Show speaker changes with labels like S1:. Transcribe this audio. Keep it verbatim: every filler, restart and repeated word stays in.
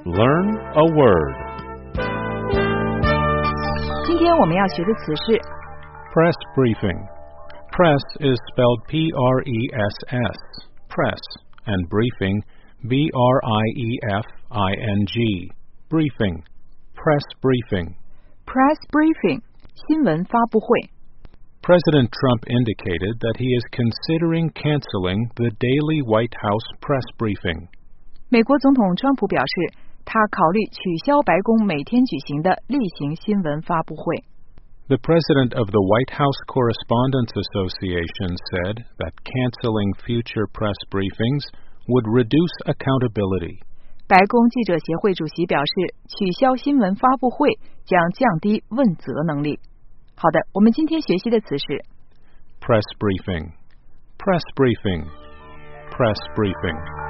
S1: Learn a word.
S2: 今天我们要学的词是
S1: Press briefing. Press is spelled P R E S S, press, and briefing, B R I E F I N G, briefing, press briefing.
S2: press briefing 新闻发布会。
S1: President Trump indicated that he is considering canceling the daily White House press briefing.
S2: 美国总统川普表示，他考虑取消白宫每天举行的例行新闻发布会。
S1: The president of the White House Correspondents Association said that canceling future press briefings would reduce accountability.
S2: 白宫记者协会主席表示，取消新闻发布会将降低问责能力。好的，我们今天学习的词是
S1: Press briefing. Press briefing. Press briefing.